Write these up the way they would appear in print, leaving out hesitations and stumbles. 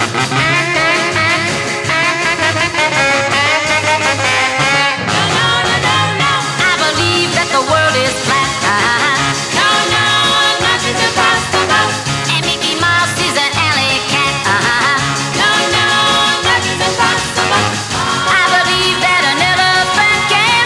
I believe that the world is flat. No, no, nothing's impossible. And Mickey Mouse is an alley cat. No, no, nothing's impossible. I believe that an elephant can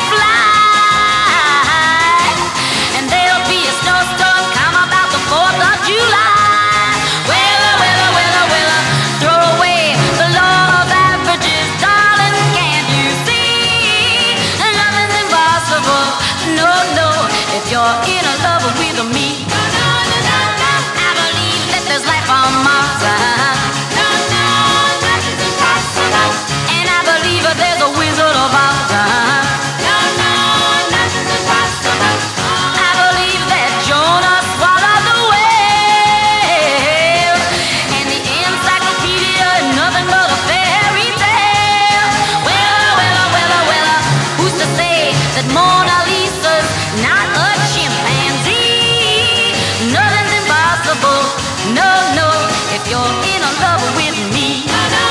fly. And there'll be a snowstorm come about the 4th of July. Well, throw away the law of averages, darling, can't you see? Nothing's impossible, no, no, if you're in love with me. I believe that there's life on Mars. No, no, nothing's impossible. And I believe that there's a Wizard of Oz. No, no, nothing's impossible. I believe that Jonah swallowed the whale. And the encyclopedia is nothing but a fairy tale. Well, who's to say that Mona Lisa's not a chimpanzee? Nothing's impossible, no, no, if you're in love with me.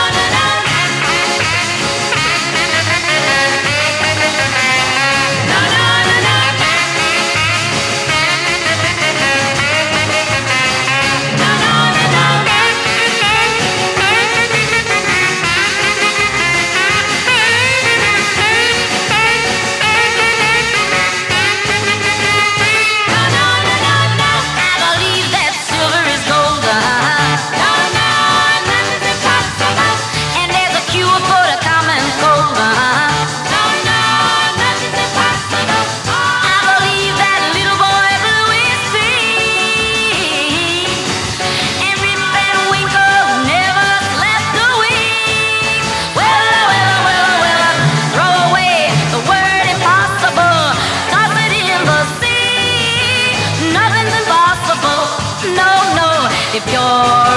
I believe that silver is gold. No, no, nothing's impossible. And there's a cure for the common cold. No, no, nothing's impossible. I believe that little boy blue is free. And Rip Van Winkle never slept a week. Well, throw away the word impossible, toss it in the sea. Nothing's impossible, no, no, if you're